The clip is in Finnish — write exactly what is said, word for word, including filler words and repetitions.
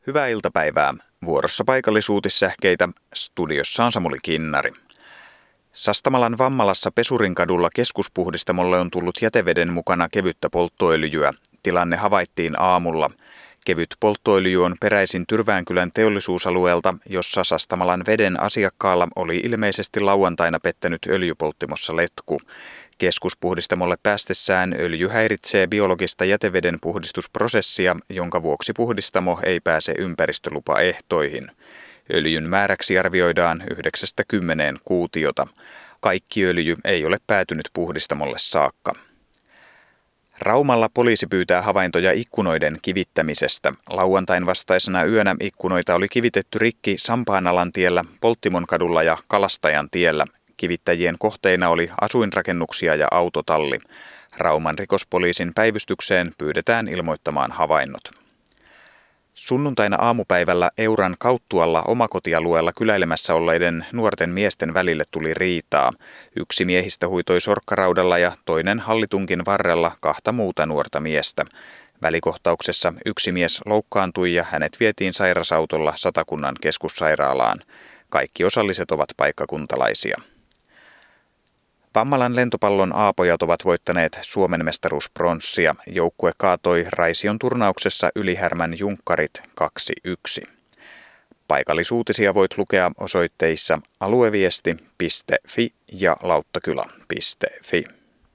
Hyvää iltapäivää. Vuorossa paikallisuutissähkeitä. Studiossa on Samuli Kinnari. Sastamalan Vammalassa Pesurinkadulla keskuspuhdistamolle on tullut jäteveden mukana kevyttä polttoöljyä. Tilanne havaittiin aamulla. Kevyt polttoöljy on peräisin Tyrväänkylän teollisuusalueelta, jossa Sastamalan veden asiakkaalla oli ilmeisesti lauantaina pettänyt öljypolttimossa letku. Keskuspuhdistamolle päästessään öljy häiritsee biologista jäteveden puhdistusprosessia, jonka vuoksi puhdistamo ei pääse ympäristölupaehtoihin. Öljyn määräksi arvioidaan yhdeksästä kymmeneen kuutiota. Kaikki öljy ei ole päätynyt puhdistamolle saakka. Raumalla poliisi pyytää havaintoja ikkunoiden kivittämisestä. Lauantain vastaisena yönä ikkunoita oli kivitetty rikki Sampaanalantiellä, Polttimonkadulla ja Kalastajan tiellä. Kivittäjien kohteina oli asuinrakennuksia ja autotalli. Rauman rikospoliisin päivystykseen pyydetään ilmoittamaan havainnot. Sunnuntaina aamupäivällä Euran Kauttualla omakotialueella kyläilemässä olleiden nuorten miesten välille tuli riitaa. Yksi miehistä huitoi sorkkaraudalla ja toinen hallitunkin varrella kahta muuta nuorta miestä. Välikohtauksessa yksi mies loukkaantui ja hänet vietiin sairasautolla Satakunnan keskussairaalaan. Kaikki osalliset ovat paikkakuntalaisia. Vammalan lentopallon A-pojat ovat voittaneet Suomen mestaruuspronssia. Joukkue kaatoi Raision turnauksessa Ylihärmän Junkkarit kaksi yksi. Paikallisuutisia voit lukea osoitteissa alueviesti piste fi ja lauttakylä piste fi.